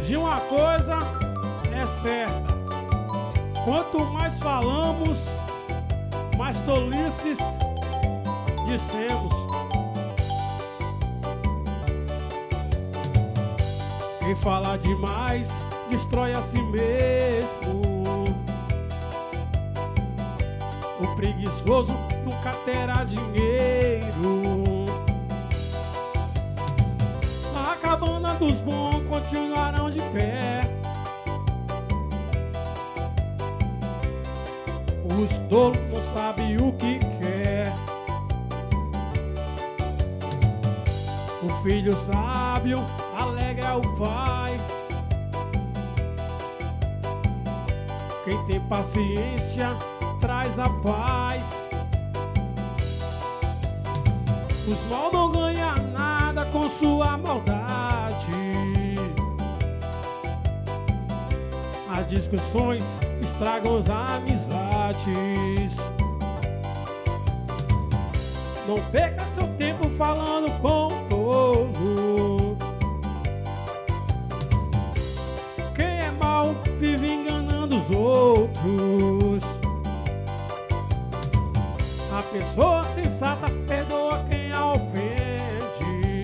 De uma coisa é certa: quanto mais falamos, mais tolices dissemos. Quem fala demais destrói a si mesmo. O preguiçoso nunca terá dinheiro. A cabana dos bons continuarão de pé. Os tolos não sabem o que quer. O filho sábio alegra o pai. Quem tem paciência traz a paz. Os mal não ganham nada com sua maldade. As discussões estragam as amizades. Não perca seu tempo falando com o tolo. Quem é mau vive enganando os outros. A pessoa sensata perdoa quem a ofende.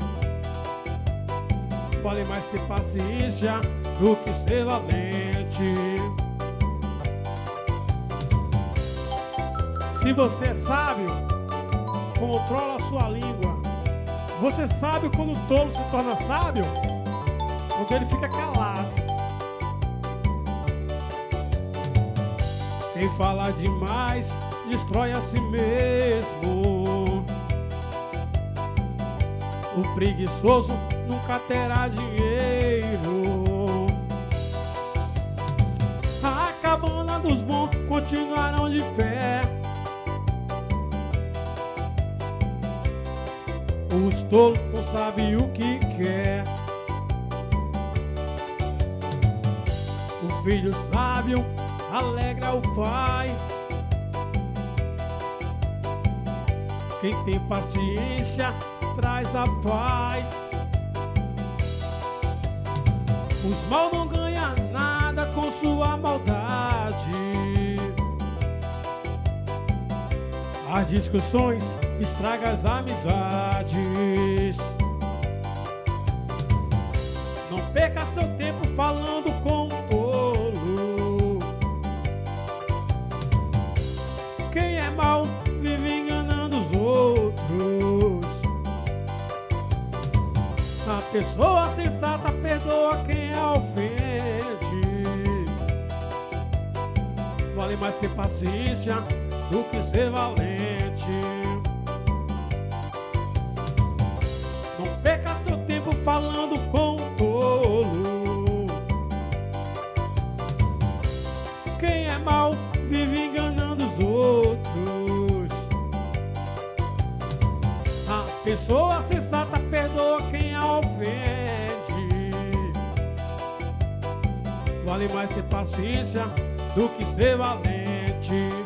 Vale mais ter paciência do que ser valente. Se você é sábio, controla a sua língua. Você sabe quando o tolo se torna sábio? Quando ele fica calado. Quem fala demais destrói a si mesmo. O preguiçoso nunca terá dinheiro. A cabana dos bons continuarão de pé. Os tolos não sabem o que quer. O filho sábio alegra o pai. Quem tem paciência traz a paz. Os mal não ganham nada com sua maldade. As discussões estragam as amizades. Não perca seu tempo falando com o tolo. Quem é mau vive enganando os outros. A pessoa sensata perdoa quem a ofende. Vale mais ter paciência do que ser valente. Não perca seu tempo falando com o tolo. Quem é mau vive enganando os outros. A pessoa sensata perdoa quem a ofende. Vale mais ter paciência do que ser valente.